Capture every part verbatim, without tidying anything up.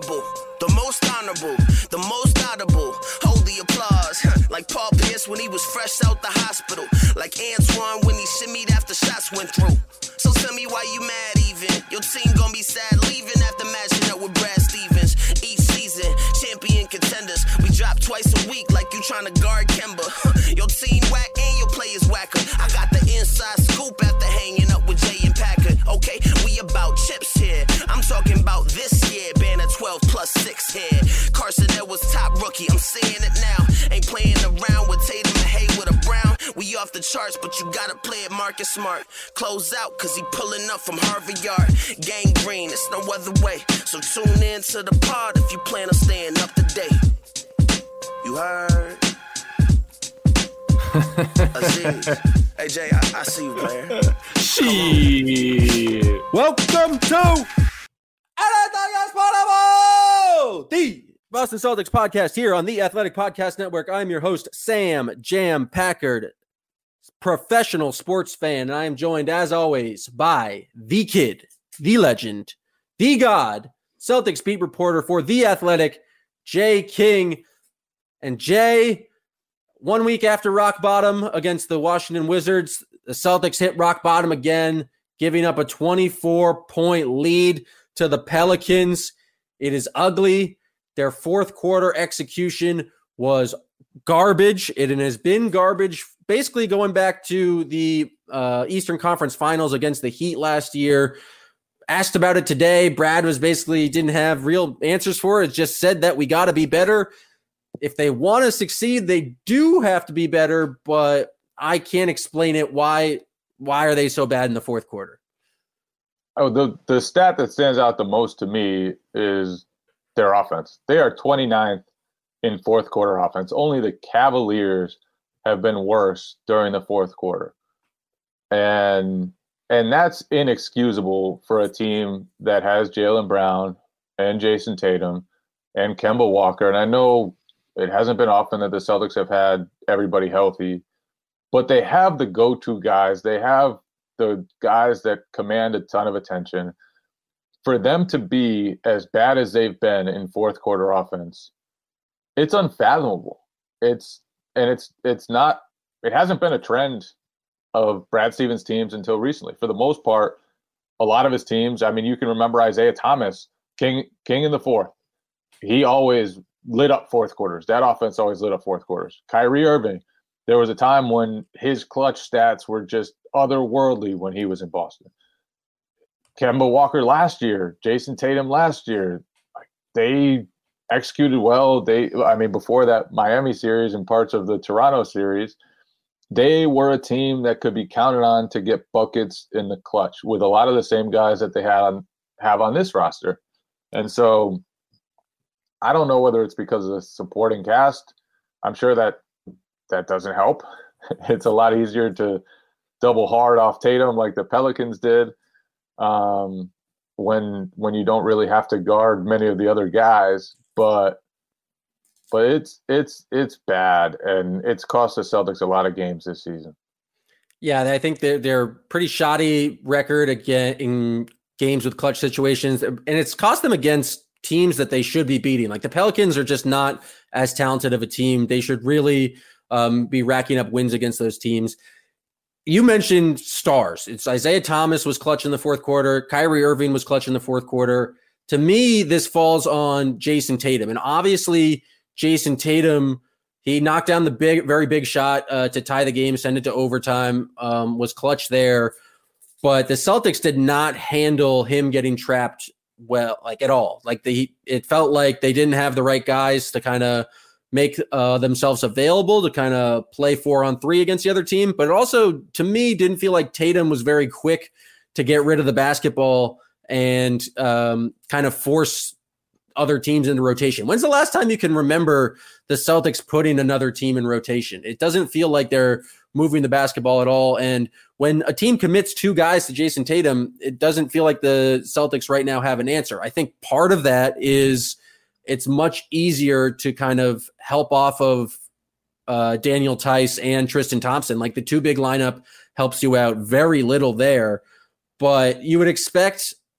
honorable, the most honorable, the most audible. Hold the applause, like Paul Pierce when he was fresh out the hospital, like Antoine when he shimmied after shots went through. So tell me why you mad even. Your team gon' be sad leaving after matching up with Brad Stevens. Each season, champion contenders. We drop twice a week like you tryna guard Kemba. Your team whack and your players whacker. I got the inside scoop after hanging up with Jay and Packard. Okay, we about chips here. I'm talking about this year. Banner twelve plus six here. Carson Edwards top rookie. I'm saying it now. Ain't playing around with Tatum and Hayward or Brown. We off the charts, but you gotta play it Marcus Smart. Close out, cause he pulling up from Harvard Yard. Gang green, it's no other way. So tune in to the pod if you plan on staying up to date. You heard? Aziz. Hey, Jay, I, I see you, player. Shit. Welcome to the Boston Celtics podcast here on the Athletic Podcast Network. I'm your host, Sam Jam Packard, professional sports fan, and I am joined, as always, by the kid, the legend, the god, Celtics beat reporter for The Athletic, Jay King. And Jay, one week after rock bottom against the Washington Wizards, the Celtics hit rock bottom again, giving up a twenty-four point lead to the Pelicans. It is ugly. Their fourth quarter execution was garbage. It has been garbage basically going back to the uh, Eastern Conference Finals against the Heat last year. Asked about it today. Brad was basically didn't have real answers for it. Just said that we got to be better. If they want to succeed, they do have to be better, but I can't explain it. Why, why are they so bad in the fourth quarter? Oh, the, the stat that stands out the most to me is their offense. They are twenty-ninth in fourth quarter offense. Only the Cavaliers have been worse during the fourth quarter. And and that's inexcusable for a team that has Jaylen Brown and Jason Tatum and Kemba Walker. And I know it hasn't been often that the Celtics have had everybody healthy, but they have the go-to guys. They have the guys that command a ton of attention. For them to be as bad as they've been in fourth quarter offense, it's unfathomable. It's and it's it's not it hasn't been a trend of Brad Stevens' teams until recently. For the most part, a lot of his teams, I mean, you can remember Isaiah Thomas, king king in the fourth. He always lit up fourth quarters. That offense always lit up fourth quarters. Kyrie Irving, there was a time when his clutch stats were just otherworldly when he was in Boston. Kemba Walker last year, Jason Tatum last year, they executed well. They, I mean, before that Miami series and parts of the Toronto series, they were a team that could be counted on to get buckets in the clutch with a lot of the same guys that they had on, have on this roster. And so I don't know whether it's because of the supporting cast. I'm sure that that doesn't help. It's a lot easier to double hard off Tatum like the Pelicans did. Um, when when you don't really have to guard many of the other guys, but but it's it's it's bad, and it's cost the Celtics a lot of games this season. Yeah, I think they're they're pretty shoddy record again in games with clutch situations, and it's cost them against teams that they should be beating. Like the Pelicans are just not as talented of a team. They should really um, be racking up wins against those teams. You mentioned stars. It's Isaiah Thomas was clutch in the fourth quarter. Kyrie Irving was clutch in the fourth quarter. To me, this falls on Jason Tatum. And obviously, Jason Tatum, he knocked down the big, very big shot uh, to tie the game, send it to overtime, um, was clutch there. But the Celtics did not handle him getting trapped well, like at all. Like they, it felt like they didn't have the right guys to kind of make uh, themselves available to kind of play four on three against the other team. But it also, to me, didn't feel like Tatum was very quick to get rid of the basketball and um, kind of force other teams into rotation. When's the last time you can remember the Celtics putting another team in rotation? It doesn't feel like they're moving the basketball at all. And when a team commits two guys to Jason Tatum, it doesn't feel like the Celtics right now have an answer. I think part of that is it's much easier to kind of help off of uh, Daniel Tice and Tristan Thompson. Like the two big lineup helps you out very little there, but you would expect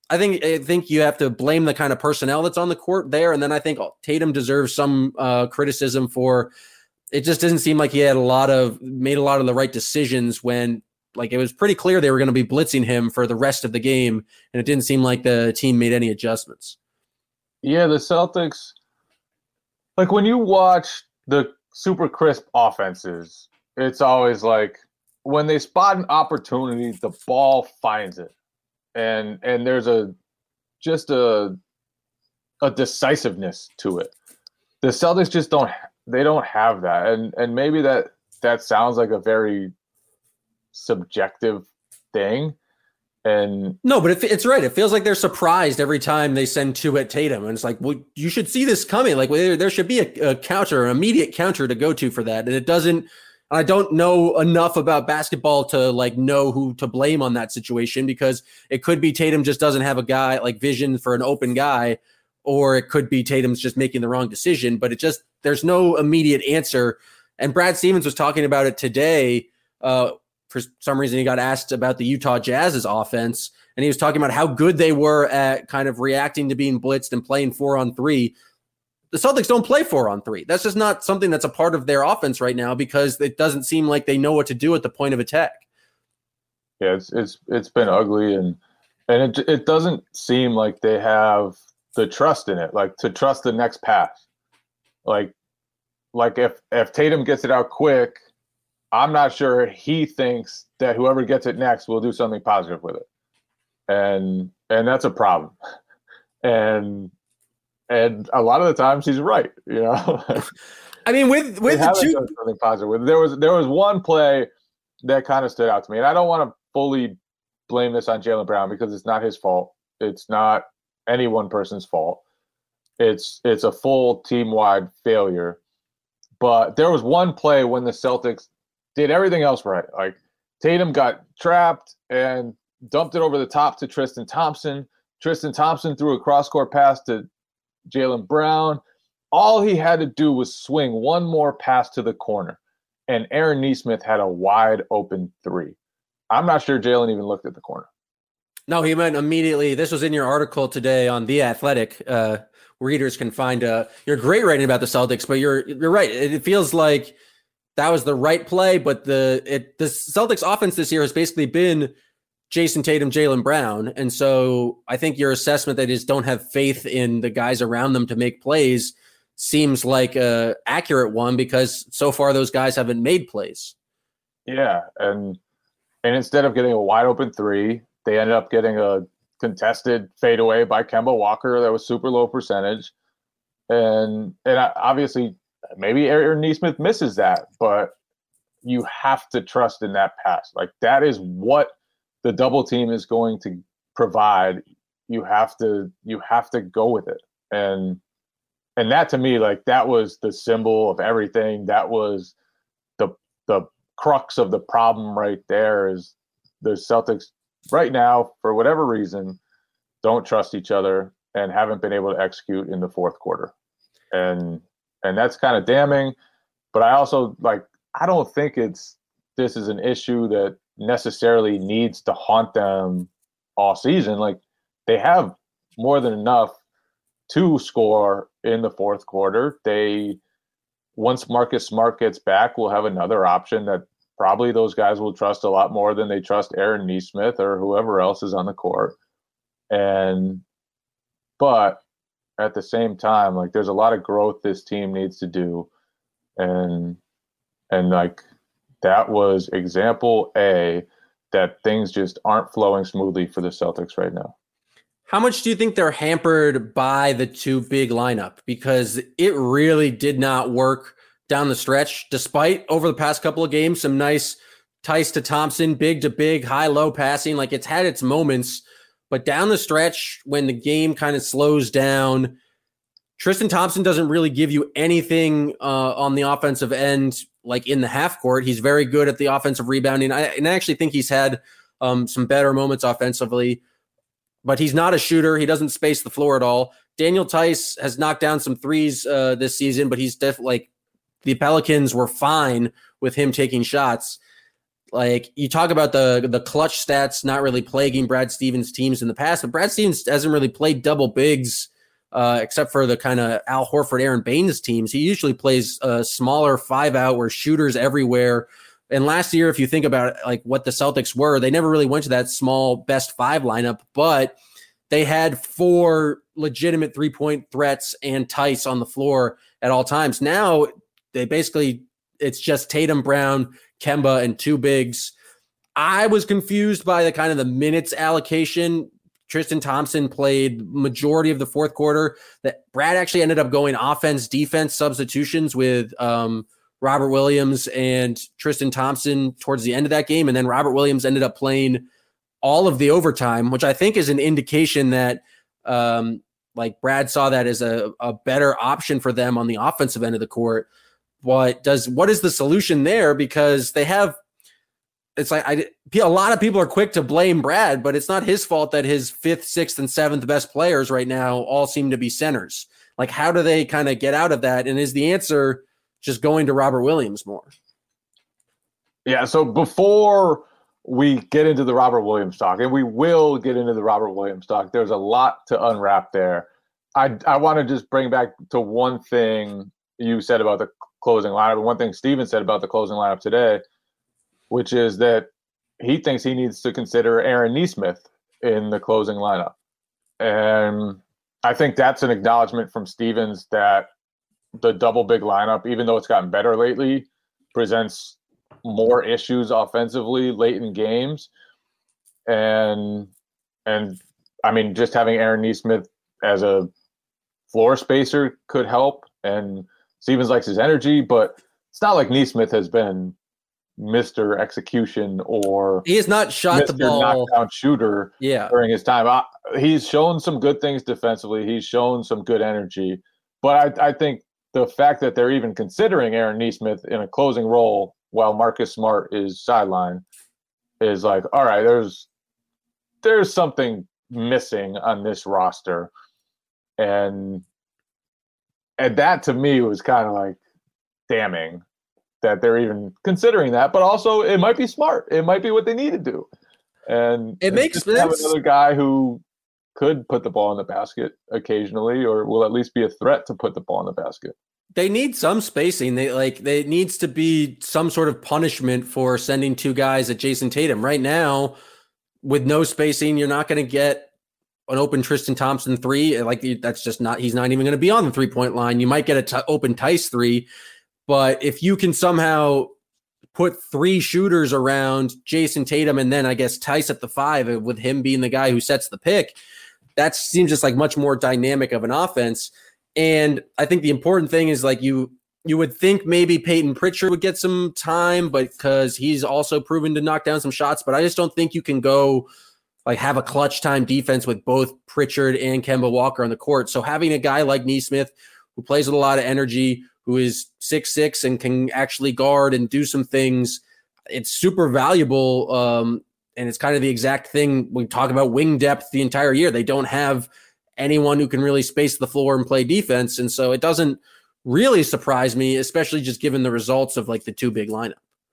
I think I think you have to blame the kind of personnel that's on the court there, and then I think Tatum deserves some uh, criticism for it. Just doesn't seem like he had a lot of made a lot of the right decisions when, like, it was pretty clear they were going to be blitzing him for the rest of the game, and it didn't seem like the team made any adjustments. Yeah, the Celtics, like when you watch the super crisp offenses, it's always like when they spot an opportunity, the ball finds it. And and there's a just a a decisiveness to it. The Celtics just don't they don't have that, and and maybe that that sounds like a very subjective thing. And no, but it, it's right. It feels like they're surprised every time they send two at Tatum, and it's like, well, you should see this coming. Like, well, there, there should be a, a counter, an immediate counter to go to for that, and it doesn't. I don't know enough about basketball to like know who to blame on that situation, because it could be Tatum just doesn't have a guy like vision for an open guy, or it could be Tatum's just making the wrong decision, but it just, there's no immediate answer. And Brad Stevens was talking about it today. Uh, for some reason he got asked about the Utah Jazz's offense, and he was talking about how good they were at kind of reacting to being blitzed and playing four on three. The Celtics don't play four on three. That's just not something that's a part of their offense right now, because it doesn't seem like they know what to do at the point of attack. Yeah, it's it's it's been ugly, and and it it doesn't seem like they have the trust in it, like to trust the next pass. Like like if if Tatum gets it out quick, I'm not sure he thinks that whoever gets it next will do something positive with it. And and that's a problem. And And a lot of the times he's right, you know. I mean, with with the two, something positive. With there was there was one play that kind of stood out to me, and I don't want to fully blame this on Jaylen Brown because it's not his fault. It's not any one person's fault. It's it's a full team wide failure. But there was one play when the Celtics did everything else right. Like Tatum got trapped and dumped it over the top to Tristan Thompson. Tristan Thompson threw a cross court pass to Jaylen Brown. All he had to do was swing one more pass to the corner, and Aaron Nesmith had a wide open three. I'm not sure Jaylen even looked at the corner. No, he went immediately. This was in your article today on The Athletic. Uh, readers can find uh, your great writing about the Celtics, but you're you're right. It, it feels like that was the right play, but the it the Celtics offense this year has basically been Jason Tatum, Jaylen Brown. And so I think your assessment that they just don't have faith in the guys around them to make plays seems like a accurate one, because so far those guys haven't made plays. Yeah. And, and instead of getting a wide open three, they ended up getting a contested fadeaway by Kemba Walker that was super low percentage. And, and obviously maybe Aaron Nesmith misses that, but you have to trust in that pass. Like that is what the double team is going to provide. You have to, you have to go with it. And, and that to me, like that was the symbol of everything. That was the, the crux of the problem right there. Is the Celtics right now, for whatever reason, don't trust each other and haven't been able to execute in the fourth quarter. And, and that's kind of damning, but I also like, I don't think it's, this is an issue that necessarily needs to haunt them all season. Like they have more than enough to score in the fourth quarter. They, once Marcus Smart gets back, will have another option that probably those guys will trust a lot more than they trust Aaron Nesmith or whoever else is on the court. And, but at the same time, like there's a lot of growth this team needs to do. And, and like, that was example A that things just aren't flowing smoothly for the Celtics right now. How much do you think they're hampered by the two big lineup? Because it really did not work down the stretch, despite over the past couple of games, some nice Tice to Thompson, big to big, high-low passing. Like it's had its moments, but down the stretch when the game kind of slows down, Tristan Thompson doesn't really give you anything uh, on the offensive end, like in the half court. He's very good at the offensive rebounding. I, and I actually think he's had um, some better moments offensively, but he's not a shooter. He doesn't space the floor at all. Daniel Tice has knocked down some threes uh, this season, but he's definitely like the Pelicans were fine with him taking shots. Like you talk about the the clutch stats not really plaguing Brad Stevens teams in the past, but Brad Stevens hasn't really played double bigs uh, except for the kind of Al Horford, Aaron Baines teams. He usually plays a smaller five out where shooters everywhere. And last year, if you think about it, like what the Celtics were, they never really went to that small best five lineup, but they had four legitimate three-point threats and Tice on the floor at all times. Now they basically, it's just Tatum, Brown, Kemba, and two bigs. I was confused by the kind of the minutes allocation. Tristan Thompson played majority of the fourth quarter. That Brad actually ended up going offense, defense substitutions with um, Robert Williams and Tristan Thompson towards the end of that game. And then Robert Williams ended up playing all of the overtime, which I think is an indication that um, like Brad saw that as a, a better option for them on the offensive end of the court. What does, what is the solution there? Because they have, it's like I, a lot of people are quick to blame Brad, but it's not his fault that his fifth, sixth, and seventh best players right now all seem to be centers. Like, how do they kind of get out of that? And is the answer just going to Robert Williams more? Yeah. So before we get into the Robert Williams talk, and we will get into the Robert Williams talk, there's a lot to unwrap there. I I want to just bring back to one thing you said about the closing lineup, and one thing Steven said about the closing lineup today, which is that he thinks he needs to consider Aaron Nesmith in the closing lineup. And I think that's an acknowledgement from Stevens that the double big lineup, even though it's gotten better lately, presents more issues offensively late in games. And, and I mean, just having Aaron Nesmith as a floor spacer could help. And Stevens likes his energy, but it's not like Nesmith has been Mister Execution or he has not shot Mister the ball knockdown shooter yeah. during his time. I, he's shown some good things defensively. He's shown some good energy, but I, I think the fact that they're even considering Aaron Nesmith in a closing role while Marcus Smart is sidelined is like, all right, there's there's something missing on this roster, and and that to me was kind of like damning that they're even considering that, but also it might be smart. It might be what they need to do. And it makes sense. Have another guy who could put the ball in the basket occasionally, or will at least be a threat to put the ball in the basket. They need some spacing. They like, they it needs to be some sort of punishment for sending two guys at Jason Tatum. Right now, with no spacing, you're not going to get an open Tristan Thompson three. Like that's just not, he's not even going to be on the three point line. You might get an t- open Tice three. But if you can somehow put three shooters around Jason Tatum and then I guess Tice at the five with him being the guy who sets the pick, that seems just like much more dynamic of an offense. And I think the important thing is like you you would think maybe Peyton Pritchard would get some time, but because he's also proven to knock down some shots. But I just don't think you can go like have a clutch time defense with both Pritchard and Kemba Walker on the court. So having a guy like Nesmith who plays with a lot of energy, who is six six and can actually guard and do some things, it's super valuable. Um, and it's kind of the exact thing we talk about wing depth the entire year. They don't have anyone who can really space the floor and play defense. And so it doesn't really surprise me, especially just given the results of like the two big lineup.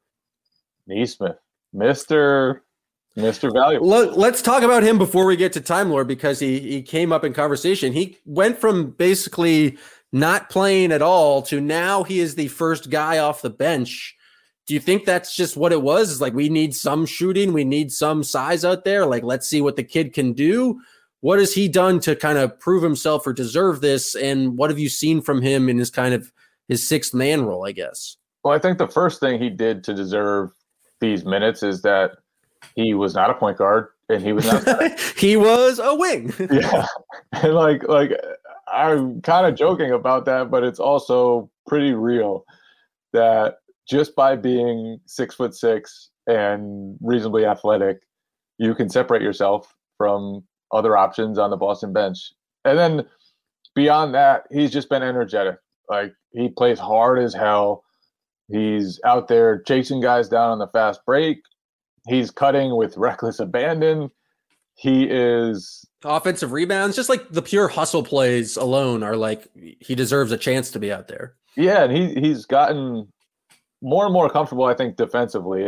Nesmith, Mister Mister Valuable. Look, let's talk about him before we get to Time Lord, because he he came up in conversation. He went from basically not playing at all to now he is the first guy off the bench. Do you think that's just what it was? It's like, we need some shooting. We need some size out there. Like, let's see what the kid can do. What has he done to kind of prove himself or deserve this? And what have you seen from him in his kind of his sixth man role, I guess? Well, I think the first thing he did to deserve these minutes is that he was not a point guard and he was not. He was a wing. Yeah. And like, like, I'm kind of joking about that, but it's also pretty real that just by being six foot six and reasonably athletic, you can separate yourself from other options on the Boston bench. And then beyond that, he's just been energetic. Like, he plays hard as hell. He's out there chasing guys down on the fast break. He's cutting with reckless abandon. He is offensive rebounds, just like the pure hustle plays alone are like, he deserves a chance to be out there. Yeah. And he, he's gotten more and more comfortable, I think, defensively. And,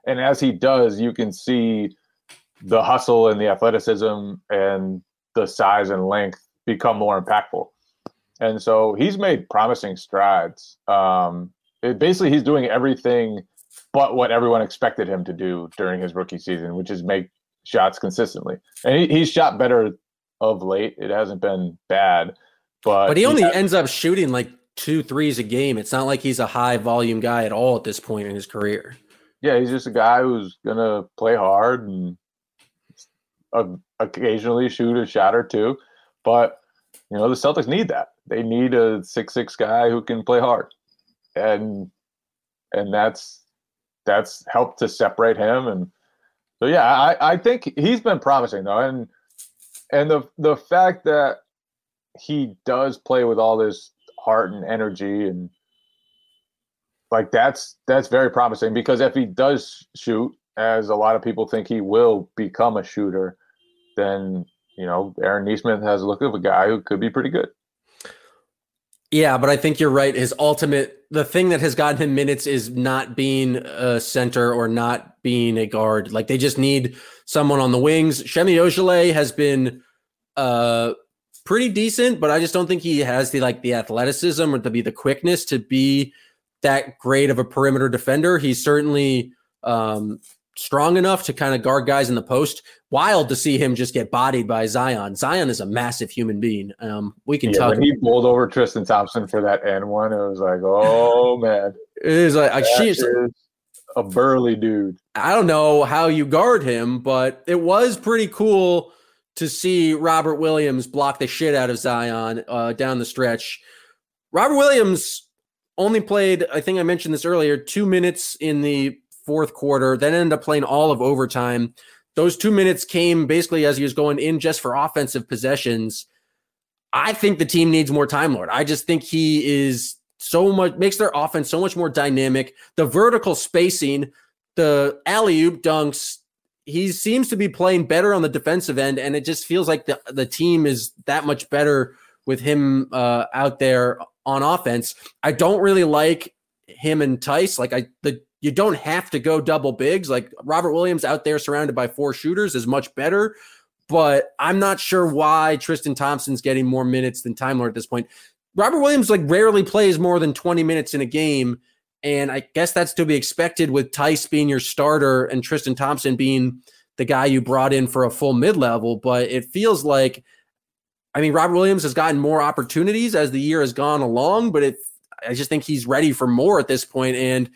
And as he does, you can see the hustle and the athleticism and the size and length become more impactful. And so he's made promising strides. Um, it, basically, he's doing everything but what everyone expected him to do during his rookie season, which is make shots consistently. And he, he's shot better of late. It hasn't been bad. But, but he only he has, ends up shooting like two threes a game. It's not like he's a high volume guy at all at this point in his career. Yeah, he's just a guy who's going to play hard and uh, occasionally shoot a shot or two. But, you know, the Celtics need that. They need a six six guy who can play hard. And and that's that's helped to separate him. And so, yeah, I, I think he's been promising, though. And and the the fact that he does play with all this heart and energy, and like that's that's very promising, because if he does shoot, as a lot of people think he will become a shooter, then, you know, Aaron Nesmith has a look of a guy who could be pretty good. Yeah, but I think you're right. His ultimate, the thing that has gotten him minutes is not being a center or not being a guard. Like, they just need someone on the wings. Semi Ojeleye has been uh, pretty decent, but I just don't think he has the like the athleticism or to be the quickness to be that great of a perimeter defender. He's certainly um, strong enough to kind of guard guys in the post. Wild to see him just get bodied by Zion. Zion is a massive human being. Um, we can yeah, talk. When he bowled over Tristan Thompson for that and one, it was like, oh man, it is like she's a burly dude. I don't know how you guard him, but it was pretty cool to see Robert Williams block the shit out of Zion uh, down the stretch. Robert Williams only played, I think I mentioned this earlier, two minutes in the fourth quarter, then ended up playing all of overtime. Those two minutes came basically as he was going in just for offensive possessions. I think the team needs more Time Lord. I just think he is so much, makes their offense so much more dynamic. The vertical spacing, the alley-oop dunks, he seems to be playing better on the defensive end, and it just feels like the, the team is that much better with him uh, out there on offense. I don't really like him and Tice. Like I, the you don't have to go double bigs. Like Robert Williams out there surrounded by four shooters is much better, but I'm not sure why Tristan Thompson's getting more minutes than Time Lord at this point. Robert Williams like rarely plays more than twenty minutes in a game, and I guess that's to be expected with Tice being your starter and Tristan Thompson being the guy you brought in for a full mid-level. But it feels like, I mean, Robert Williams has gotten more opportunities as the year has gone along, but it, I just think he's ready for more at this point. And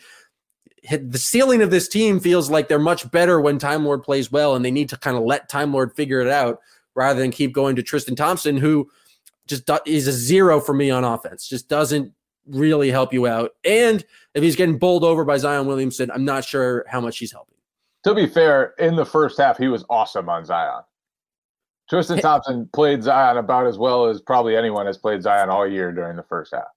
the ceiling of this team feels like they're much better when Time Lord plays well, and they need to kind of let Time Lord figure it out rather than keep going to Tristan Thompson, who just do, is a zero for me on offense, just doesn't really help you out. And if he's getting bowled over by Zion Williamson, I'm not sure how much he's helping. To be fair, in the first half, he was awesome on Zion. Tristan hey. Thompson played Zion about as well as probably anyone has played Zion all year during the first half.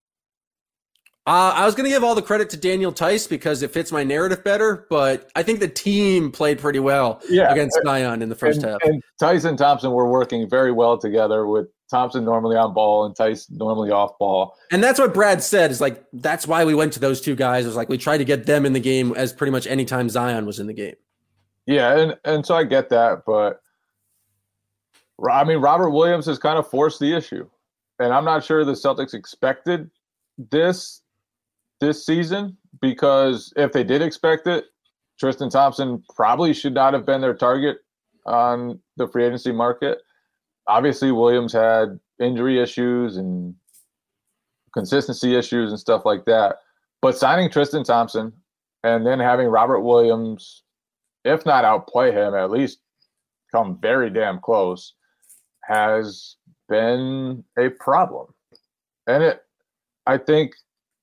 Uh, I was going to give all the credit to Daniel Tice because it fits my narrative better, but I think the team played pretty well yeah, against Zion in the first and, half. And Tice and Thompson were working very well together, with Thompson normally on ball and Tice normally off ball. And that's what Brad said, is like, that's why we went to those two guys. It was like we tried to get them in the game as pretty much any time Zion was in the game. Yeah, and, and so I get that, but I mean, Robert Williams has kind of forced the issue. And I'm not sure the Celtics expected this this season, because if they did expect it, Tristan Thompson probably should not have been their target on the free agency market. Obviously, Williams had injury issues and consistency issues and stuff like that. But signing Tristan Thompson and then having Robert Williams, if not outplay him, at least come very damn close, has been a problem. And it, I think,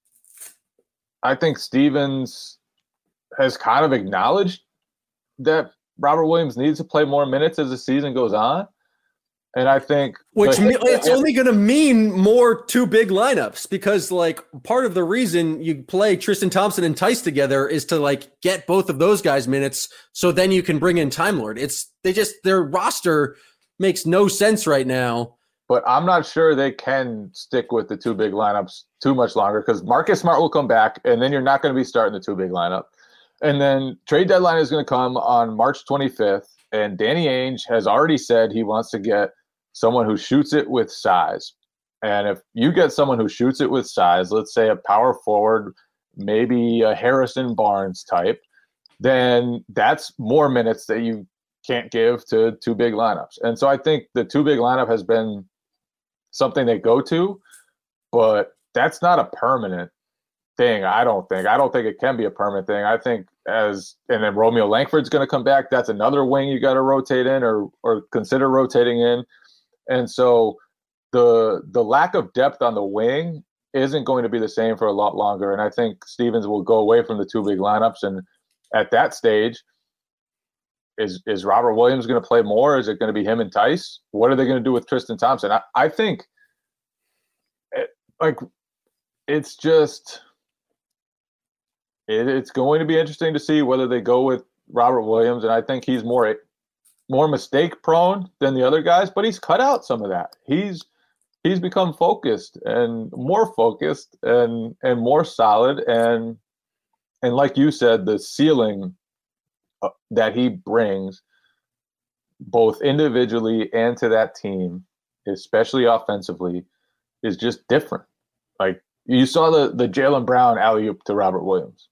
I think Stevens has kind of acknowledged that Robert Williams needs to play more minutes as the season goes on. And I think which me, it's only going to mean more two big lineups, because like part of the reason you play Tristan Thompson and Tice together is to like get both of those guys minutes. So then you can bring in Time Lord. It's they just, their roster makes no sense right now. But I'm not sure they can stick with the two big lineups too much longer, because Marcus Smart will come back, and then you're not going to be starting the two big lineup. And then trade deadline is going to come on March twenty-fifth, and Danny Ainge has already said he wants to get someone who shoots it with size. And if you get someone who shoots it with size, let's say a power forward, maybe a Harrison Barnes type, then that's more minutes that you can't give to two big lineups. And so I think the two big lineup has been something they go to, but that's not a permanent thing. I don't think. I don't think it can be a permanent thing. I think as and then Romeo Langford's going to come back. That's another wing you got to rotate in or or consider rotating in. And so the the lack of depth on the wing isn't going to be the same for a lot longer. And I think Stevens will go away from the two big lineups. And at that stage, is is Robert Williams going to play more? Is it going to be him and Tice? What are they going to do with Tristan Thompson? I, I think it, like it's just it, it's going to be interesting to see whether they go with Robert Williams. And I think he's more more mistake prone than the other guys, but he's cut out some of that. He's he's become focused and more focused and and more solid. And and like you said, the ceiling uh, that he brings both individually and to that team, especially offensively, is just different. Like you saw the the Jaylen Brown alley-oop to Robert Williams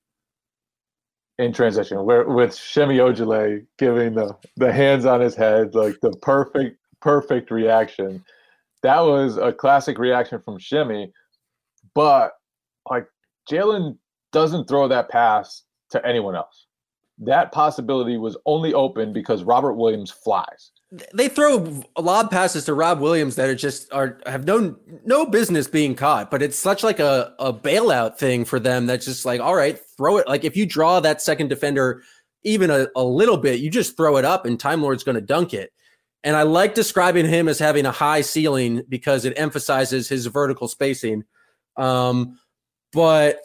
in transition, where with Semi Ojeleye giving the the hands on his head, like the perfect perfect reaction. That was a classic reaction from Shimmy, but like Jaylen doesn't throw that pass to anyone else. That possibility was only open because Robert Williams flies. They throw lob passes to Rob Williams that are just are have no no business being caught, but it's such like a, a bailout thing for them that's just like, all right, throw it. Like if you draw that second defender even a, a little bit, you just throw it up and Time Lord's going to dunk it. And I like describing him as having a high ceiling because it emphasizes his vertical spacing. Um, but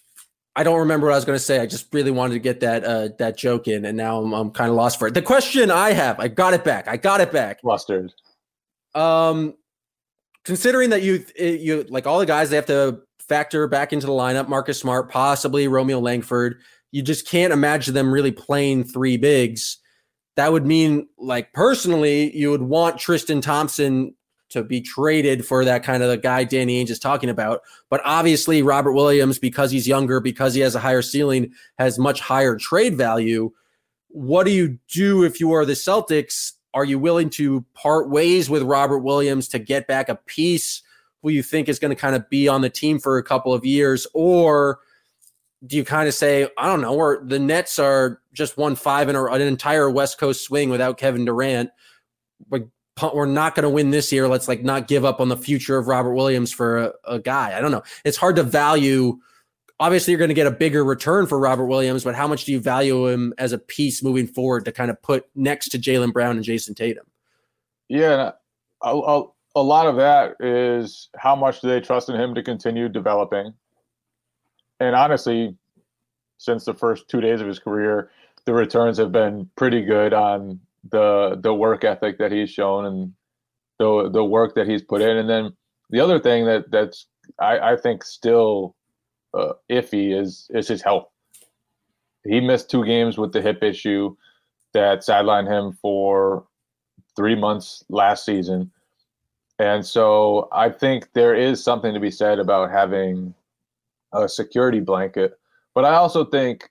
I don't remember what I was going to say. I just really wanted to get that uh, that joke in, and now I'm, I'm kind of lost for it. The question I have, I got it back. I got it back. Flustered. Um, considering that you you like all the guys they have to factor back into the lineup, Marcus Smart, possibly Romeo Langford. You just can't imagine them really playing three bigs. That would mean, like, personally, you would want Tristan Thompson to be traded for that kind of the guy Danny Ainge is talking about. But obviously, Robert Williams, because he's younger, because he has a higher ceiling, has much higher trade value. What do you do if you are the Celtics? Are you willing to part ways with Robert Williams to get back a piece who you think is going to kind of be on the team for a couple of years? Or do you kind of say, I don't know, where the Nets are just won five in a, an entire West Coast swing without Kevin Durant. We're, we're not going to win this year. Let's like not give up on the future of Robert Williams for a, a guy. I don't know. It's hard to value. Obviously, you're going to get a bigger return for Robert Williams, but how much do you value him as a piece moving forward to kind of put next to Jaylen Brown and Jason Tatum? Yeah, a, a, a lot of that is how much do they trust in him to continue developing. And honestly, since the first two days of his career, the returns have been pretty good on the the work ethic that he's shown and the the work that he's put in. And then the other thing that that's I, I think still uh, iffy is is his health. He missed two games with the hip issue that sidelined him for three months last season. And so I think there is something to be said about having a security blanket. But I also think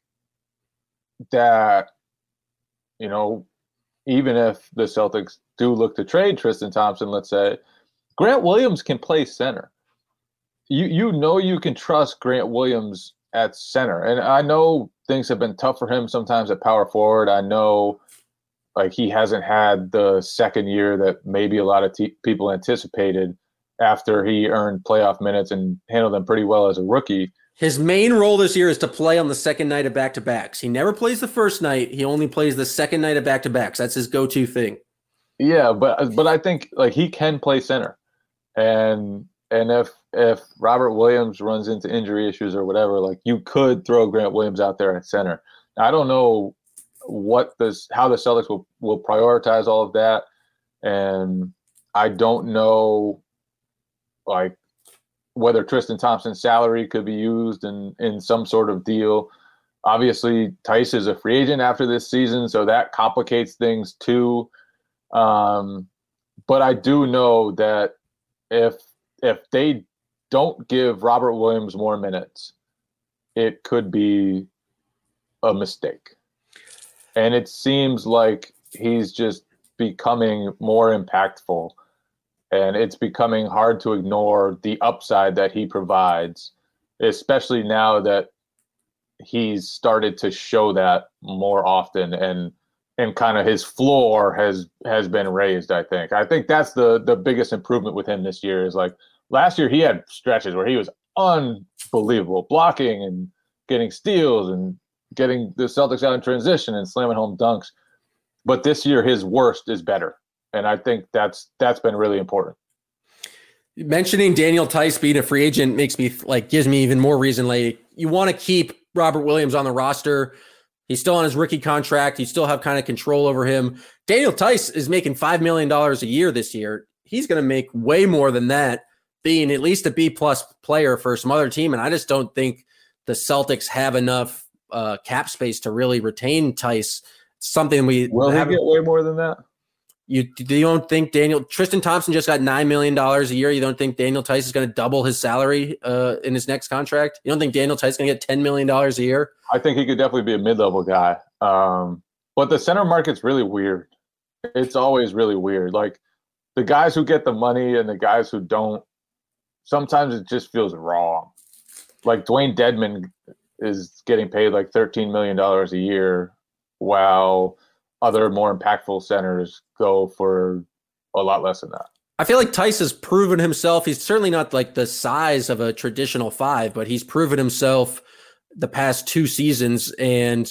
that, you know, even if the Celtics do look to trade Tristan Thompson, let's say, Grant Williams can play center. You you know you can trust Grant Williams at center. And I know things have been tough for him sometimes at power forward. I know like he hasn't had the second year that maybe a lot of t- people anticipated after he earned playoff minutes and handled them pretty well as a rookie. His main role this year is to play on the second night of back-to-backs. He never plays the first night. He only plays the second night of back-to-backs. That's his go-to thing. Yeah, but but I think like he can play center. And and if if Robert Williams runs into injury issues or whatever, like you could throw Grant Williams out there at center. I don't know what this how the Celtics will, will prioritize all of that. And I don't know like whether Tristan Thompson's salary could be used in, in some sort of deal. Obviously, Theis is a free agent after this season, so that complicates things too. Um, but I do know that if if they don't give Robert Williams more minutes, it could be a mistake. And it seems like he's just becoming more impactful, and it's becoming hard to ignore the upside that he provides, especially now that he's started to show that more often, and and kind of his floor has has been raised. I think I think that's the the biggest improvement with him this year. Is like last year he had stretches where he was unbelievable, blocking and getting steals and getting the Celtics out in transition and slamming home dunks. But this year his worst is better, and I think that's that's been really important. Mentioning Daniel Theis being a free agent makes me like gives me even more reason. Like, you want to keep Robert Williams on the roster. He's still on his rookie contract. You still have kind of control over him. Daniel Theis is making five million dollars a year this year. He's going to make way more than that, being at least a B plus player for some other team. And I just don't think the Celtics have enough uh, cap space to really retain Theis. Something we will he get way more than that. You, you don't think Daniel Tristan Thompson just got nine million dollars a year? You don't think Daniel Theis is going to double his salary uh, in his next contract? You don't think Daniel Theis is going to get ten million dollars a year? I think he could definitely be a mid-level guy. Um, but the center market's really weird. It's always really weird. Like, the guys who get the money and the guys who don't, sometimes it just feels wrong. Like, Dwayne Dedmon is getting paid like thirteen million dollars a year, while other more impactful centers go for a lot less than that. I feel like Theis has proven himself. He's certainly not like the size of a traditional five, but he's proven himself the past two seasons. And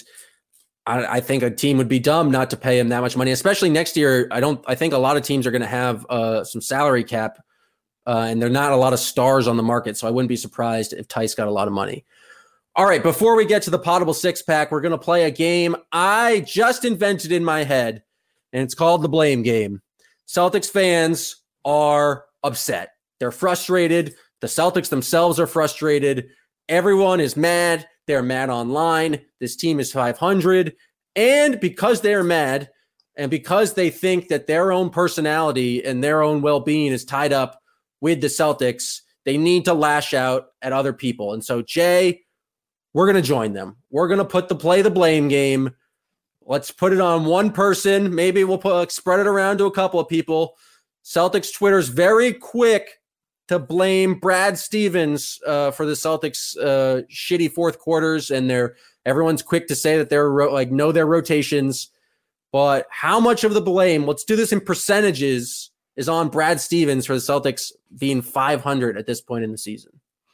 I, I think a team would be dumb not to pay him that much money, especially next year. I don't, I think a lot of teams are going to have uh, some salary cap uh, and there are not a lot of stars on the market. So I wouldn't be surprised if Theis got a lot of money. All right, before we get to the Potable Six Pack, we're going to play a game I just invented in my head, and it's called the Blame Game. Celtics fans are upset. They're frustrated. The Celtics themselves are frustrated. Everyone is mad. They're mad online. This team is five hundred. And because they're mad, and because they think that their own personality and their own well-being is tied up with the Celtics, they need to lash out at other people. And so, Jay, we're going to join them. We're going to put the play the blame game. Let's put it on one person. Maybe we'll put, spread it around to a couple of people. Celtics Twitter's very quick to blame Brad Stevens uh, for the Celtics' uh, shitty fourth quarters, and they're everyone's quick to say that they're ro- like know their rotations. But how much of the blame? Let's do this in percentages. Is on Brad Stevens for the Celtics being five hundred at this point in the season.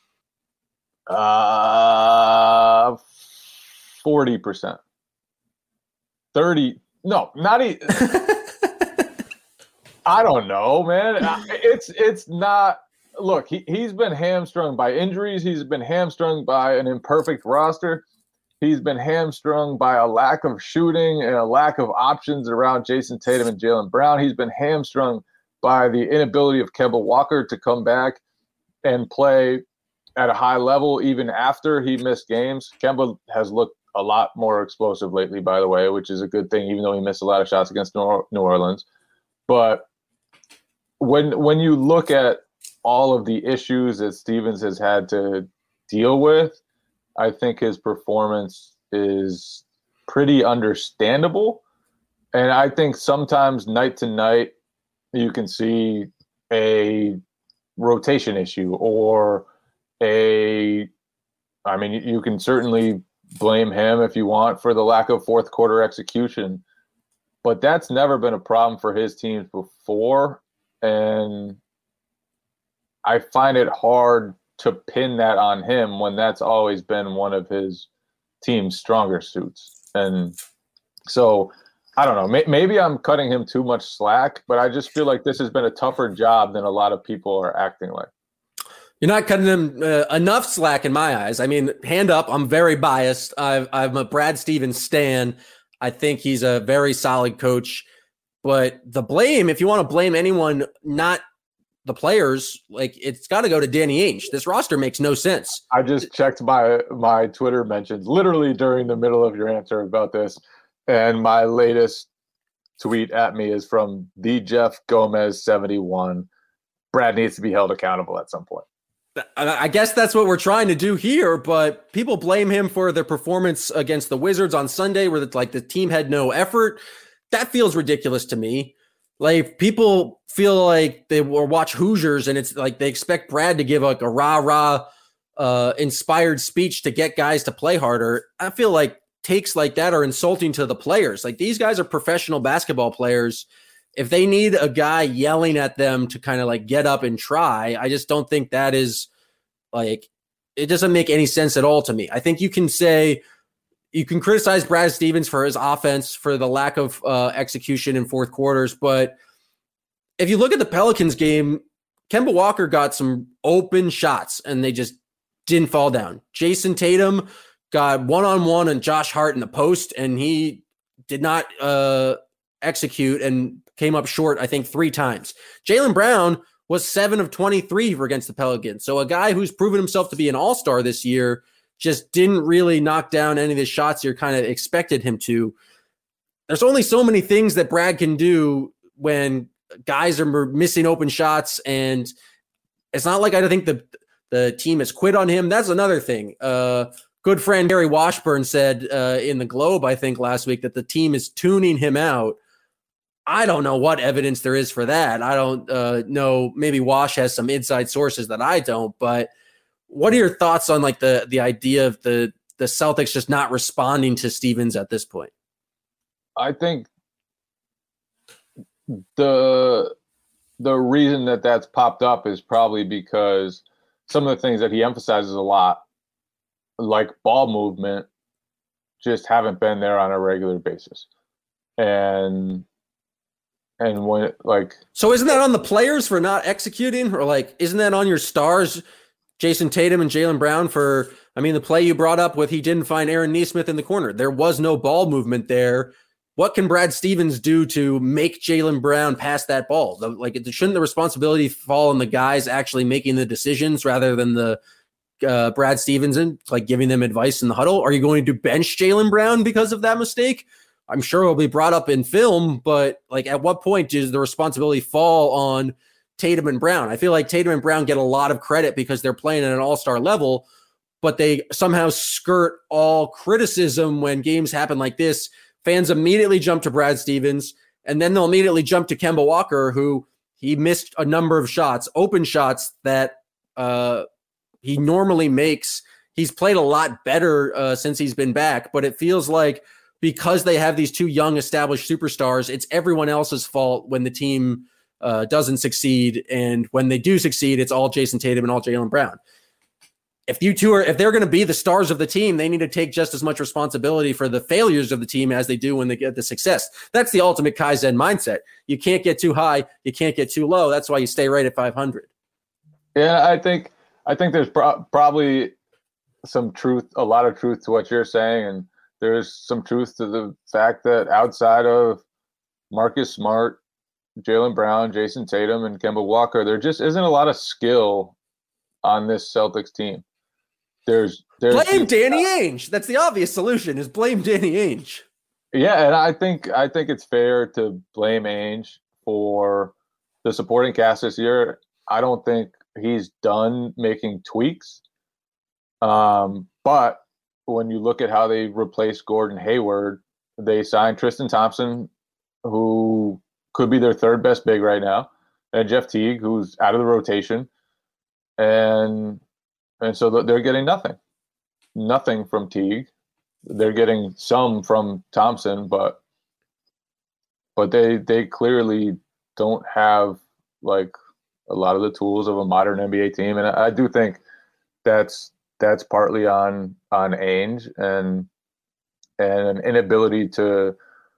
Uh, forty percent. thirty. No, not even. I don't know, man. It's it's not. Look, he, he's been hamstrung by injuries. He's been hamstrung by an imperfect roster. He's been hamstrung by a lack of shooting and a lack of options around Jason Tatum and Jaylen Brown. He's been hamstrung by the inability of Kemba Walker to come back and play at a high level, even after he missed games. Kemba has looked a lot more explosive lately, by the way, which is a good thing, even though he missed a lot of shots against New Orleans. But when when you look at all of the issues that Stevens has had to deal with, I think his performance is pretty understandable. And I think sometimes night to night, you can see a rotation issue or a, I mean, you can certainly blame him if you want for the lack of fourth quarter execution, but that's never been a problem for his teams before. And I find it hard to pin that on him when that's always been one of his team's stronger suits. And so I don't know, maybe I'm cutting him too much slack, but I just feel like this has been a tougher job than a lot of people are acting like. You're not cutting him uh, enough slack in my eyes. I mean, hand up, I'm very biased. I've, I'm a Brad Stevens stan. I think he's a very solid coach. But the blame, if you want to blame anyone not the players, like it's got to go to Danny Ainge. This roster makes no sense. I just checked my my Twitter mentions literally during the middle of your answer about this, and my latest tweet at me is from the Jeff Gomez seventy-one. Brad needs to be held accountable at some point. I guess that's what we're trying to do here, but people blame him for their performance against the Wizards on Sunday, where it's like the team had no effort. That feels ridiculous to me. Like people feel like they will watch Hoosiers and it's like they expect Brad to give like a rah rah uh, inspired speech to get guys to play harder. I feel like takes like that are insulting to the players. Like these guys are professional basketball players. If they need a guy yelling at them to kind of like get up and try, I just don't think that is like, it doesn't make any sense at all to me. I think you can say, you can criticize Brad Stevens for his offense, for the lack of uh, execution in fourth quarters. But if you look at the Pelicans game, Kemba Walker got some open shots and they just didn't fall down. Jason Tatum got one-on-one on Josh Hart in the post and he did not uh, execute and came up short, I think, three times. Jaylen Brown was seven of twenty-three for against the Pelicans. So a guy who's proven himself to be an all-star this year just didn't really knock down any of the shots you kind of expected him to. There's only so many things that Brad can do when guys are missing open shots, and it's not like I think the the team has quit on him. That's another thing. Uh, good friend Gary Washburn said uh, in the Globe, I think last week, that the team is tuning him out. I don't know what evidence there is for that. I don't uh, know. Maybe Wash has some inside sources that I don't, but what are your thoughts on like the the idea of the the Celtics just not responding to Stevens at this point? I think the the reason that that's popped up is probably because some of the things that he emphasizes a lot, like ball movement, just haven't been there on a regular basis. And and when like so isn't that on the players for not executing, or like isn't that on your stars, Jason Tatum and Jaylen Brown, for, I mean, the play you brought up with he didn't find Aaron Nesmith in the corner. There was no ball movement there. What can Brad Stevens do to make Jaylen Brown pass that ball? The, like, shouldn't the responsibility fall on the guys actually making the decisions rather than the uh, Brad Stevens and like giving them advice in the huddle? Are you going to bench Jaylen Brown because of that mistake? I'm sure it'll be brought up in film, but like at what point does the responsibility fall on Tatum and Brown? I feel like Tatum and Brown get a lot of credit because they're playing at an all-star level, but they somehow skirt all criticism when games happen like this. Fans immediately jump to Brad Stevens, and then they'll immediately jump to Kemba Walker, who he missed a number of shots, open shots that uh, he normally makes. He's played a lot better uh, since he's been back, but it feels like because they have these two young established superstars, it's everyone else's fault when the team Uh, doesn't succeed, and when they do succeed, it's all Jason Tatum and all Jaylen Brown. If you two are, if they're going to be the stars of the team, they need to take just as much responsibility for the failures of the team as they do when they get the success. That's the ultimate Kaizen mindset. You can't get too high, you can't get too low. That's why you stay right at five hundred. Yeah, I think I think there's pro- probably some truth, a lot of truth to what you're saying, and there's some truth to the fact that outside of Marcus Smart, Jaylen Brown, Jason Tatum, and Kemba Walker, there just isn't a lot of skill on this Celtics team. There's, there's blame Danny Ainge. That's the obvious solution, is blame Danny Ainge. Yeah, and I think I think it's fair to blame Ainge for the supporting cast this year. I don't think he's done making tweaks. Um, but when you look at how they replaced Gordon Hayward, they signed Tristan Thompson, who could be their third best big right now, and Jeff Teague, who's out of the rotation. And and so they're getting nothing. Nothing from Teague. They're getting some from Thompson, but but they they clearly don't have like a lot of the tools of a modern N B A team. And I, I do think that's that's partly on on Ainge and and an inability to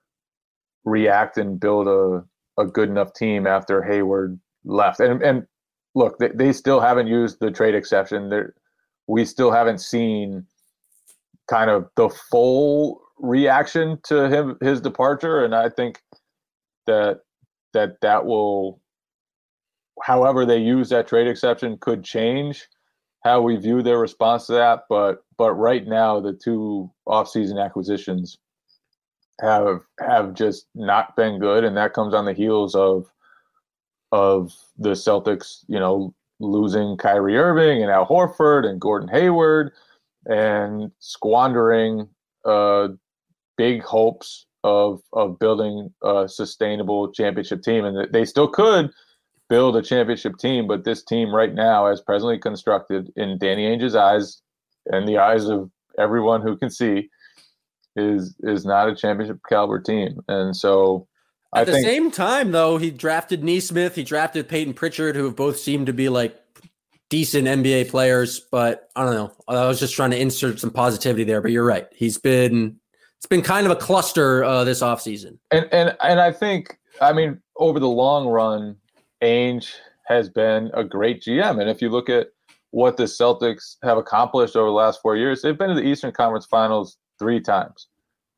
react and build a, a good enough team after Hayward left. And and look, they, they still haven't used the trade exception. They're, we still haven't seen kind of the full reaction to him, his departure. And I think that that that will however they use that trade exception could change how we view their response to that. But but right now, the two offseason acquisitions have have just not been good, and that comes on the heels of of the Celtics, you know, losing Kyrie Irving and Al Horford and Gordon Hayward, and squandering uh, big hopes of of building a sustainable championship team. And they still could build a championship team, but this team right now, as presently constructed in Danny Ainge's eyes and the eyes of everyone who can see, is is not a championship caliber team. And so at I the think, same time, though, he drafted Neesmith, he drafted Peyton Pritchard, who have both seemed to be like decent N B A players, but I don't know. I was just trying to insert some positivity there, but you're right. He's been it's been kind of a cluster uh, this offseason. And and and I think, I mean, over the long run, Ainge has been a great G M. And if you look at what the Celtics have accomplished over the last four years, they've been to the Eastern Conference Finals three times.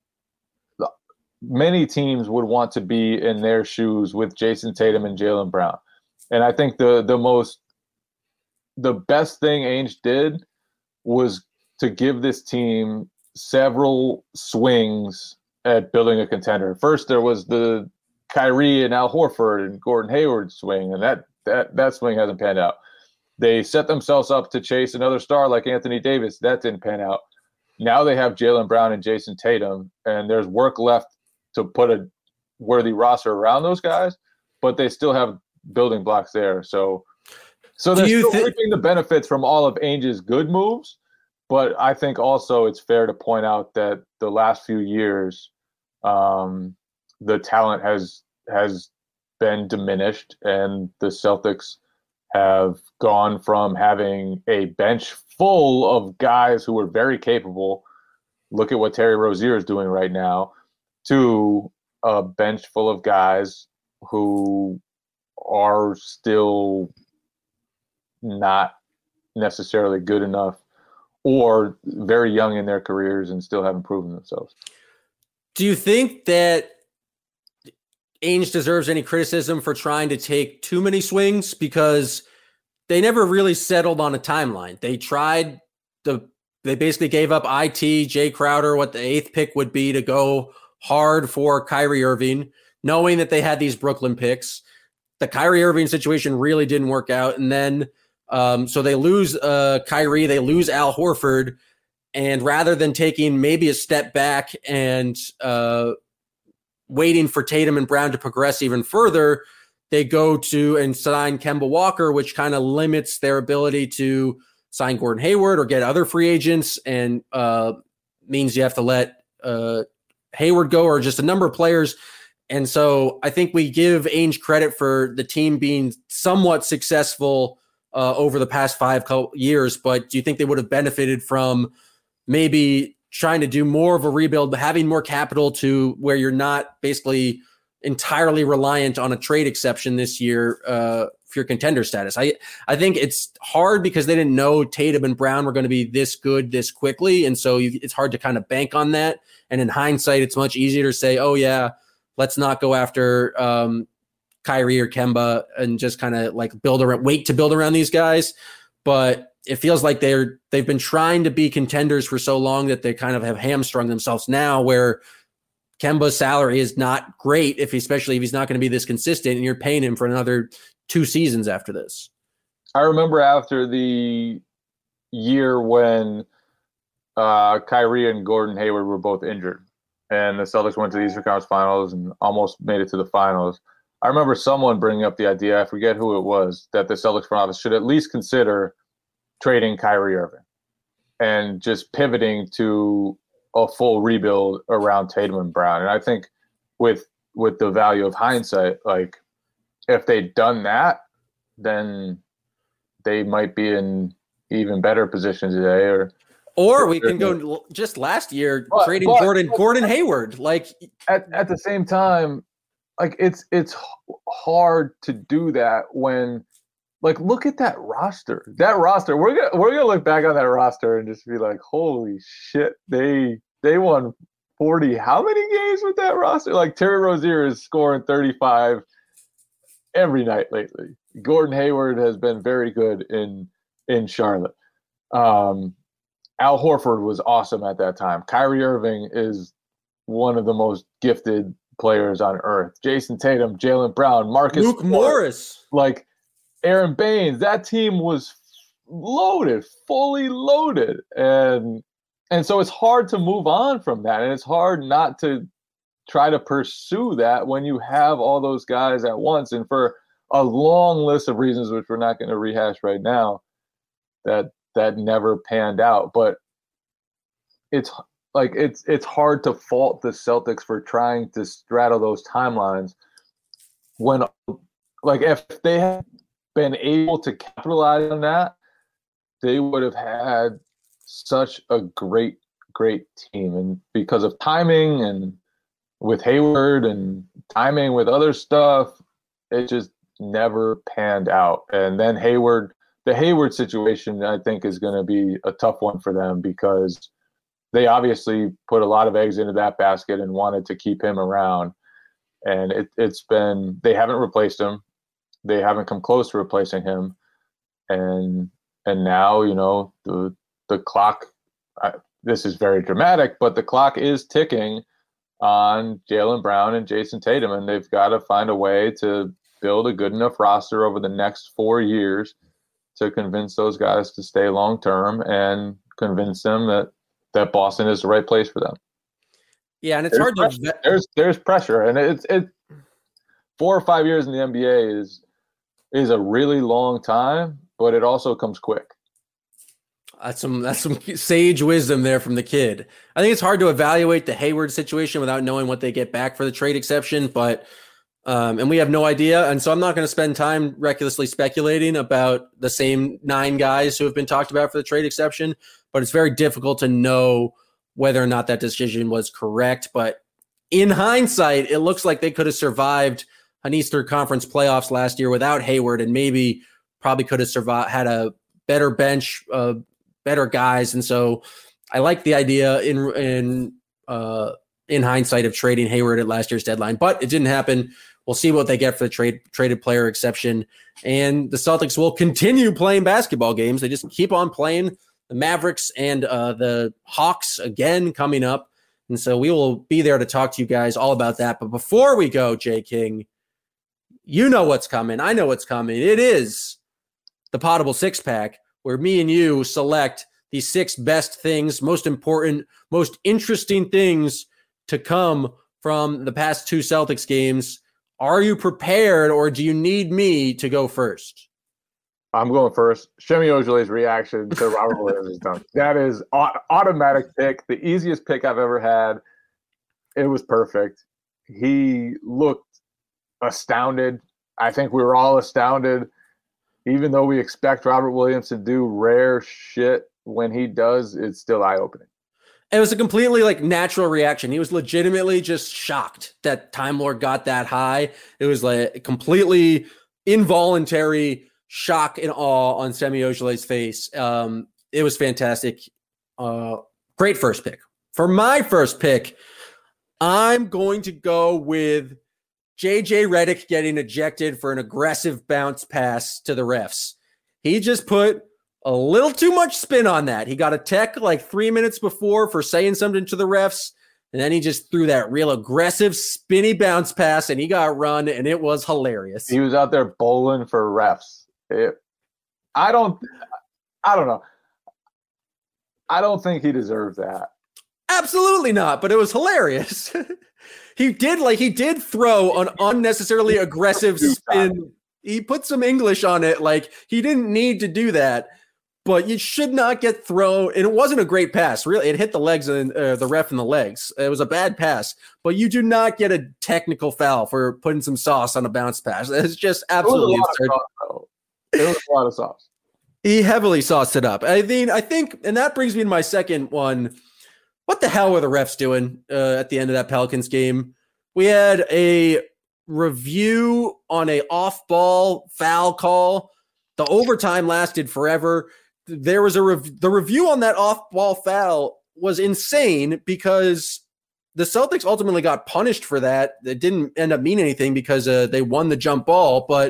Many teams would want to be in their shoes with Jason Tatum and Jaylen Brown. And I think the the most the best thing Ainge did was to give this team several swings at building a contender. First, there was the Kyrie and Al Horford and Gordon Hayward swing, and that that that swing hasn't panned out. They set themselves up to chase another star like Anthony Davis. That didn't pan out. Now they have Jaylen Brown and Jason Tatum, and there's work left to put a worthy roster around those guys, but they still have building blocks there. So, so they're still th- reaping the benefits from all of Ainge's good moves. But I think also it's fair to point out that the last few years, um, the talent has has been diminished, and the Celtics have gone from having a bench full of guys who are very capable. Look at what Terry Rozier is doing right now, to a bench full of guys who are still not necessarily good enough, or very young in their careers and still haven't proven themselves. Do you think that Ainge deserves any criticism for trying to take too many swings? Because they never really settled on a timeline. They tried the, they basically gave up I T, Jay Crowder, what the eighth pick would be, to go hard for Kyrie Irving, knowing that they had these Brooklyn picks. The Kyrie Irving situation really didn't work out. And then, um, so they lose uh, Kyrie, they lose Al Horford. And rather than taking maybe a step back and uh, waiting for Tatum and Brown to progress even further, they go to and sign Kemba Walker, which kind of limits their ability to sign Gordon Hayward or get other free agents, and uh, means you have to let uh, Hayward go, or just a number of players. And so I think we give Ainge credit for the team being somewhat successful uh, over the past five years, but do you think they would have benefited from maybe trying to do more of a rebuild, but having more capital to where you're not basically entirely reliant on a trade exception this year uh, for your contender status? I, I think it's hard because they didn't know Tatum and Brown were going to be this good this quickly. And so you, it's hard to kind of bank on that. And in hindsight, it's much easier to say, oh yeah, let's not go after um, Kyrie or Kemba and just kind of like build around, wait to build around these guys. But it feels like they're, they've been trying to be contenders for so long that they kind of have hamstrung themselves now, where Kemba's salary is not great, if especially if he's not going to be this consistent, and you're paying him for another two seasons after this. I remember after the year when uh, Kyrie and Gordon Hayward were both injured, and the Celtics went to the Eastern Conference Finals and almost made it to the finals. I remember someone bringing up the idea, I forget who it was, that the Celtics front office should at least consider trading Kyrie Irving and just pivoting to a full rebuild around Tatum and Brown. And I think with with the value of hindsight, like if they'd done that, then they might be in even better position today. Or or we can go just last year but, trading but, Gordon but, Gordon Hayward. Like at at the same time, like it's it's hard to do that when, like, look at that roster. That roster, we're gonna we're gonna look back on that roster and just be like, holy shit, they they won forty how many games with that roster? Like Terry Rozier is scoring thirty-five every night lately. Gordon Hayward has been very good in in Charlotte. Um, Al Horford was awesome at that time. Kyrie Irving is one of the most gifted players on earth. Jason Tatum, Jaylen Brown, Marcus Luke Smart, Morris, like Aaron Baines. That team was loaded, fully loaded, and and so it's hard to move on from that, and it's hard not to try to pursue that when you have all those guys at once, and for a long list of reasons, which we're not going to rehash right now, that that never panned out. But it's like it's it's hard to fault the Celtics for trying to straddle those timelines when, like, if they had been able to capitalize on that, they would have had such a great, great team. And because of timing and with Hayward and timing with other stuff, it just never panned out. And then Hayward, the Hayward situation, I think, is going to be a tough one for them because they obviously put a lot of eggs into that basket and wanted to keep him around. And it, it's been, they haven't replaced him. They haven't come close to replacing him. And and now, you know, the the clock, uh, this is very dramatic, but the clock is ticking on Jaylen Brown and Jason Tatum, and they've got to find a way to build a good enough roster over the next four years to convince those guys to stay long term and convince them that, that Boston is the right place for them. Yeah, and it's there's hard pressure. to there's there's pressure, and it's it four or five years in the N B A is is a really long time, but it also comes quick. That's some that's some sage wisdom there from the kid. I think it's hard to evaluate the Hayward situation without knowing what they get back for the trade exception, but um, and we have no idea. And so I'm not going to spend time recklessly speculating about the same nine guys who have been talked about for the trade exception, but it's very difficult to know whether or not that decision was correct. But in hindsight, it looks like they could have survived an Eastern Conference playoffs last year without Hayward, and maybe probably could have survived, had a better bench, uh, better guys. And so I like the idea in in uh, in hindsight of trading Hayward at last year's deadline, but it didn't happen. We'll see what they get for the trade traded player exception. And the Celtics will continue playing basketball games. They just keep on playing the Mavericks and uh, the Hawks again coming up. And so we will be there to talk to you guys all about that. But before we go, Jay King, you know what's coming. I know what's coming. It is the Potable Six Pack, where me and you select the six best things, most important, most interesting things to come from the past two Celtics games. Are you prepared, or do you need me to go first? I'm going first. Shemi Ojeley's reaction to Robert Williams' dunk. That is a- automatic pick, the easiest pick I've ever had. It was perfect. He looked astounded. I think we were all astounded. Even though we expect Robert Williams to do rare shit, when he does, it's still eye-opening. It was a completely like natural reaction. He was legitimately just shocked that Time Lord got that high. It was like a completely involuntary shock and awe on Semi Ojeley's face. Um, it was fantastic. Uh, great first pick. For my first pick, I'm going to go with J J Redick getting ejected for an aggressive bounce pass to the refs. He just put a little too much spin on that. He got a tech like three minutes before for saying something to the refs, and then he just threw that real aggressive spinny bounce pass, and he got run, and it was hilarious. He was out there bowling for refs. It, I don't, I don't know. I don't think he deserved that. Absolutely not, but it was hilarious. He did like he did throw an unnecessarily aggressive spin. He put some English on it. Like he didn't need to do that, but you should not get thrown. And it wasn't a great pass. Really, it hit the legs and uh, the ref in the legs. It was a bad pass, but you do not get a technical foul for putting some sauce on a bounce pass. It's just absolutely absurd. There was a lot of sauce. He heavily sauced it up. I mean, I think, and that brings me to my second one. What the hell were the refs doing uh, at the end of that Pelicans game? We had a review on a off-ball foul call. The overtime lasted forever. There was a rev- the review on that off-ball foul was insane because the Celtics ultimately got punished for that. It didn't end up meaning anything because uh, they won the jump ball, but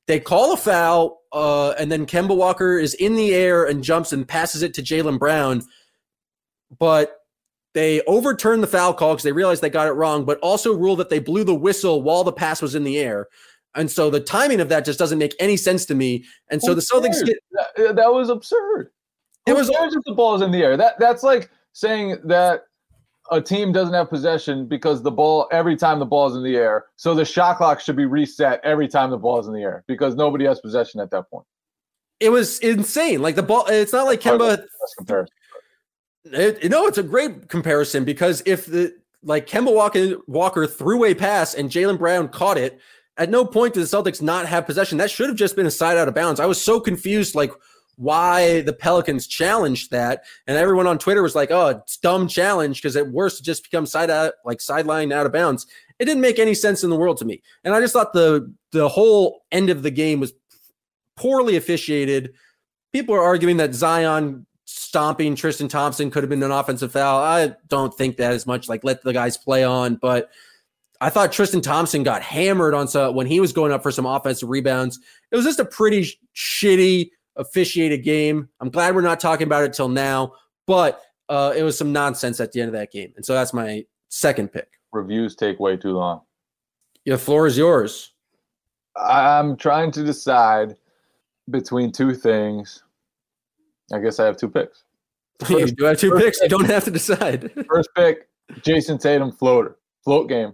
They call a foul, uh, and then Kemba Walker is in the air and jumps and passes it to Jaylen Brown. But they overturn the foul call because they realized they got it wrong, but also rule that they blew the whistle while the pass was in the air. And so the timing of that just doesn't make any sense to me. And so absurd. the Celtics get that, that was absurd. It Who was cares if the ball's in the air. That that's like saying that a team doesn't have possession because the ball every time the ball's in the air. So the shot clock should be reset every time the ball's in the air because nobody has possession at that point. It was insane. Like the ball, it's not like Kemba. It, you know, it's a great comparison because if the like Kemba Walker, Walker threw a pass and Jaylen Brown caught it, at no point did the Celtics not have possession. That should have just been a side out of bounds. I was so confused, like why the Pelicans challenged that, and everyone on Twitter was like, "Oh, it's dumb challenge," because at worst it just becomes side out, like sideline out of bounds. It didn't make any sense in the world to me, and I just thought the the whole end of the game was poorly officiated. People are arguing that Zion stomping Tristan Thompson could have been an offensive foul. I don't think that as much. Like let the guys play on, but I thought Tristan Thompson got hammered on some when he was going up for some offensive rebounds. It was just a pretty sh- shitty officiated game. I'm glad we're not talking about it till now, but uh, it was some nonsense at the end of that game. And so that's my second pick. Reviews take way too long. The floor is yours. I'm trying to decide between two things. I guess I have two picks. First, you do have two picks. Pick. You don't have to decide. First pick, Jason Tatum floater. Float game.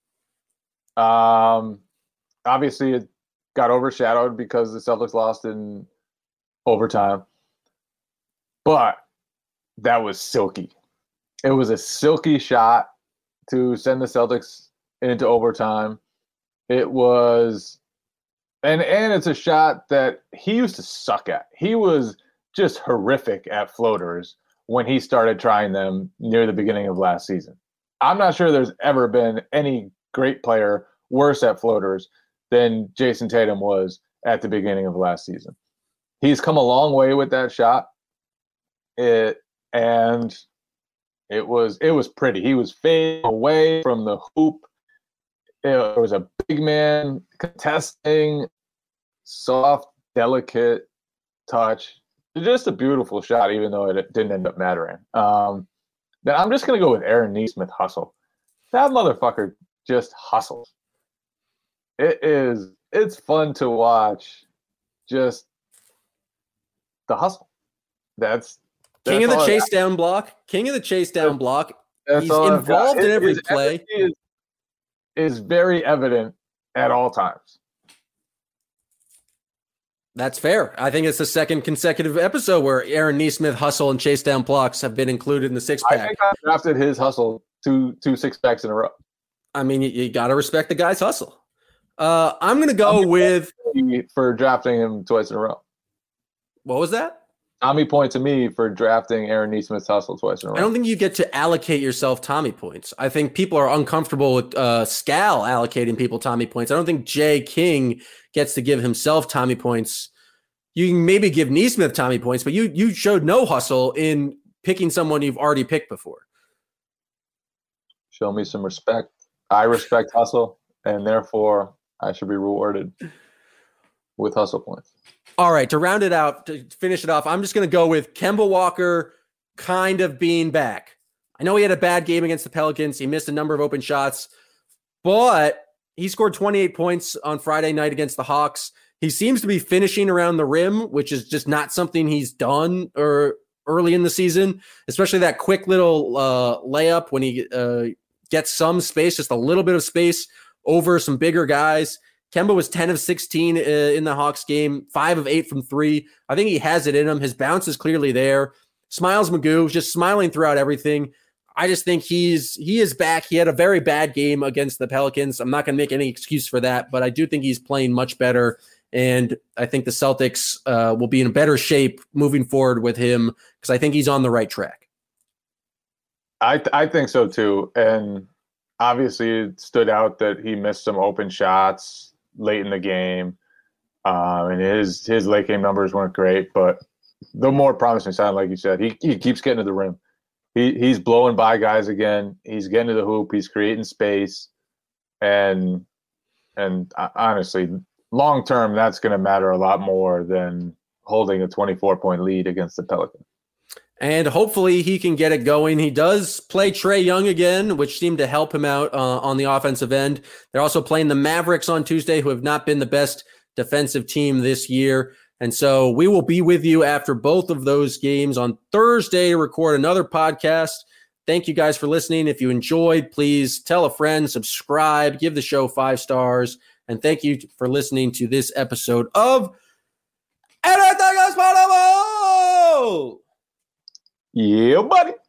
Um, obviously, it got overshadowed because the Celtics lost in overtime. But that was silky. It was a silky shot to send the Celtics into overtime. It was, and and it's a shot that he used to suck at. He was just horrific at floaters when he started trying them near the beginning of last season. I'm not sure there's ever been any great player worse at floaters than Jason Tatum was at the beginning of last season. He's come a long way with that shot. It and it was it was pretty. He was fading away from the hoop. It was a big man contesting, soft, delicate touch. Just a beautiful shot, even though it didn't end up mattering. Um, then I'm just going to go with Aaron Nesmith hustle. That motherfucker just hustles. It is, it's fun to watch just the hustle. That's, that's King of the chase down block. King of the chase down block. He's involved in every play. Is, is very evident at all times. That's fair. I think it's the second consecutive episode where Aaron Nesmith hustle and chase down blocks have been included in the six pack. I think I drafted his hustle two two six packs in a row. I mean, you, you got to respect the guy's hustle. Uh, I'm going to go Tommy with for drafting him twice in a row. What was that? Tommy point to me for drafting Aaron Nesmith's hustle twice in a row. I don't think you get to allocate yourself Tommy points. I think people are uncomfortable with uh, Scal allocating people Tommy points. I don't think Jay King gets to give himself Tommy points. You can maybe give Nesmith Tommy points, but you you showed no hustle in picking someone you've already picked before. Show me some respect. I respect hustle, and therefore I should be rewarded with hustle points. All right, to round it out, to finish it off, I'm just going to go with Kemba Walker kind of being back. I know he had a bad game against the Pelicans. He missed a number of open shots, but he scored twenty-eight points on Friday night against the Hawks. He seems to be finishing around the rim, which is just not something he's done or early in the season, especially that quick little uh, layup when he uh, gets some space, just a little bit of space over some bigger guys. Kemba was ten of sixteen uh, in the Hawks game, five of eight from three. I think he has it in him. His bounce is clearly there. Smiles Magoo, just smiling throughout everything. I just think he's he is back. He had a very bad game against the Pelicans. I'm not going to make any excuse for that, but I do think he's playing much better, and I think the Celtics uh, will be in better shape moving forward with him because I think he's on the right track. I th- I think so too, and obviously it stood out that he missed some open shots late in the game, um, and his his late game numbers weren't great, but the more promising side, like you said, he he keeps getting to the rim. He he's blowing by guys again. He's getting to the hoop. He's creating space, and and honestly, long term, that's going to matter a lot more than holding a twenty-four point lead against the Pelicans. And hopefully he can get it going. He does play Trae Young again, which seemed to help him out uh, on the offensive end. They're also playing the Mavericks on Tuesday, who have not been the best defensive team this year. And so we will be with you after both of those games on Thursday to record another podcast. Thank you guys for listening. If you enjoyed, please tell a friend, subscribe, give the show five stars. And thank you for listening to this episode of Anything is Possible! Yeah, buddy.